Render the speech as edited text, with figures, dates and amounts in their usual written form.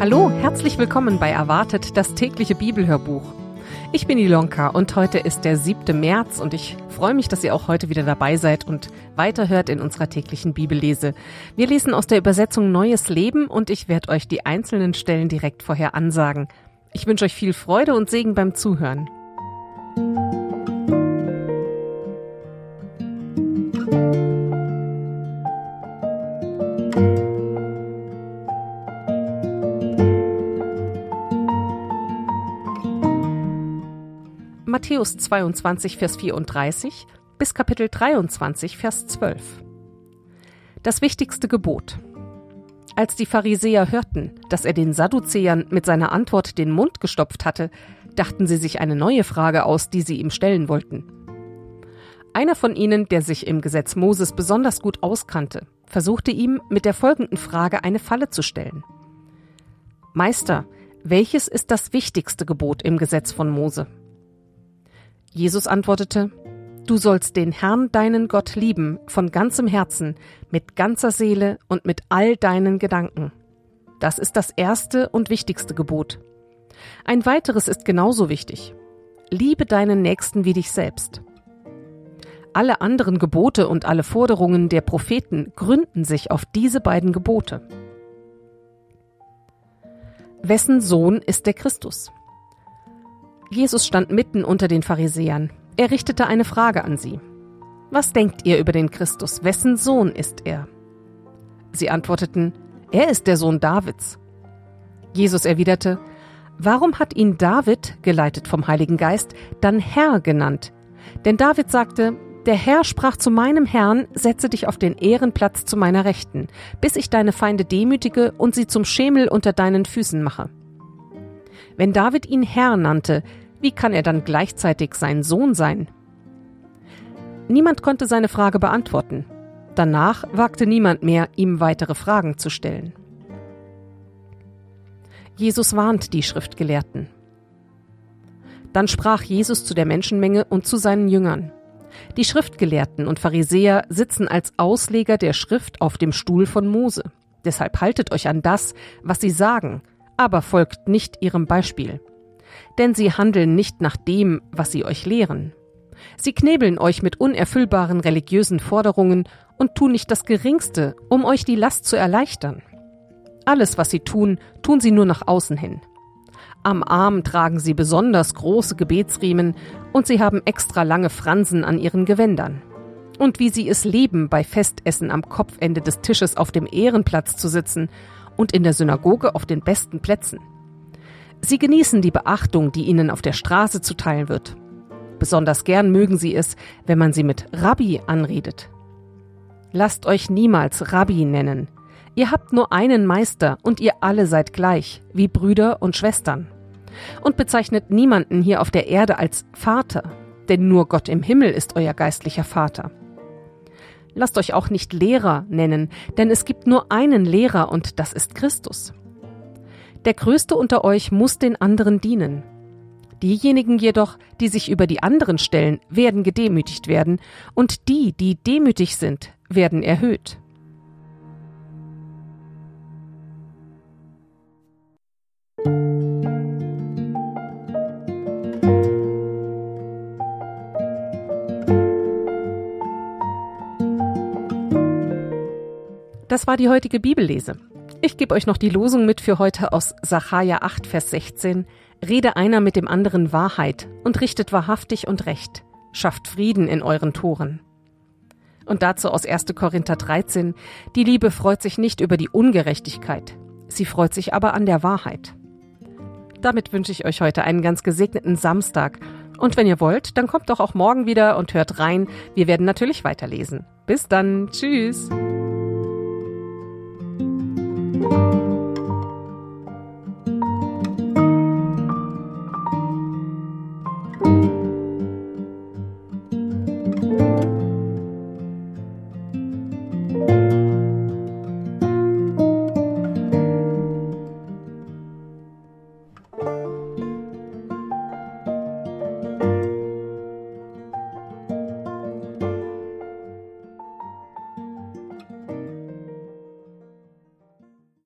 Hallo, herzlich willkommen bei Erwartet, das tägliche Bibelhörbuch. Ich bin Ilonka und heute ist der 7. März und ich freue mich, dass ihr auch heute wieder dabei seid und weiterhört in unserer täglichen Bibellese. Wir lesen aus der Übersetzung Neues Leben und ich werde euch die einzelnen Stellen direkt vorher ansagen. Ich wünsche euch viel Freude und Segen beim Zuhören. Matthäus 22, Vers 34 bis Kapitel 23, Vers 12. Das wichtigste Gebot. Als die Pharisäer hörten, dass er den Sadduzäern mit seiner Antwort den Mund gestopft hatte, dachten sie sich eine neue Frage aus, die sie ihm stellen wollten. Einer von ihnen, der sich im Gesetz Moses besonders gut auskannte, versuchte ihm mit der folgenden Frage eine Falle zu stellen. Meister, welches ist das wichtigste Gebot im Gesetz von Mose? Jesus antwortete, du sollst den Herrn, deinen Gott, lieben, von ganzem Herzen, mit ganzer Seele und mit all deinen Gedanken. Das ist das erste und wichtigste Gebot. Ein weiteres ist genauso wichtig. Liebe deinen Nächsten wie dich selbst. Alle anderen Gebote und alle Forderungen der Propheten gründen sich auf diese beiden Gebote. Wessen Sohn ist der Christus? Jesus stand mitten unter den Pharisäern. Er richtete eine Frage an sie. Was denkt ihr über den Christus? Wessen Sohn ist er? Sie antworteten, er ist der Sohn Davids. Jesus erwiderte, warum hat ihn David, geleitet vom Heiligen Geist, dann Herr genannt? Denn David sagte, der Herr sprach zu meinem Herrn, setze dich auf den Ehrenplatz zu meiner Rechten, bis ich deine Feinde demütige und sie zum Schemel unter deinen Füßen mache. Wenn David ihn Herr nannte, wie kann er dann gleichzeitig sein Sohn sein? Niemand konnte seine Frage beantworten. Danach wagte niemand mehr, ihm weitere Fragen zu stellen. Jesus warnt die Schriftgelehrten. Dann sprach Jesus zu der Menschenmenge und zu seinen Jüngern. Die Schriftgelehrten und Pharisäer sitzen als Ausleger der Schrift auf dem Stuhl von Mose. Deshalb haltet euch an das, was sie sagen, aber folgt nicht ihrem Beispiel. Denn sie handeln nicht nach dem, was sie euch lehren. Sie knebeln euch mit unerfüllbaren religiösen Forderungen und tun nicht das Geringste, um euch die Last zu erleichtern. Alles, was sie tun, tun sie nur nach außen hin. Am Arm tragen sie besonders große Gebetsriemen und sie haben extra lange Fransen an ihren Gewändern. Und wie sie es lieben, bei Festessen am Kopfende des Tisches auf dem Ehrenplatz zu sitzen und in der Synagoge auf den besten Plätzen. Sie genießen die Beachtung, die ihnen auf der Straße zuteil wird. Besonders gern mögen sie es, wenn man sie mit Rabbi anredet. Lasst euch niemals Rabbi nennen. Ihr habt nur einen Meister und ihr alle seid gleich, wie Brüder und Schwestern. Und bezeichnet niemanden hier auf der Erde als Vater, denn nur Gott im Himmel ist euer geistlicher Vater. Lasst euch auch nicht Lehrer nennen, denn es gibt nur einen Lehrer und das ist Christus. Der Größte unter euch muss den anderen dienen. Diejenigen jedoch, die sich über die anderen stellen, werden gedemütigt werden und die, die demütig sind, werden erhöht. Das war die heutige Bibellese. Ich gebe euch noch die Losung mit für heute aus Sacharja 8, Vers 16. Rede einer mit dem anderen Wahrheit und richtet wahrhaftig und recht. Schafft Frieden in euren Toren. Und dazu aus 1. Korinther 13. Die Liebe freut sich nicht über die Ungerechtigkeit. Sie freut sich aber an der Wahrheit. Damit wünsche ich euch heute einen ganz gesegneten Samstag. Und wenn ihr wollt, dann kommt doch auch morgen wieder und hört rein. Wir werden natürlich weiterlesen. Bis dann. Tschüss.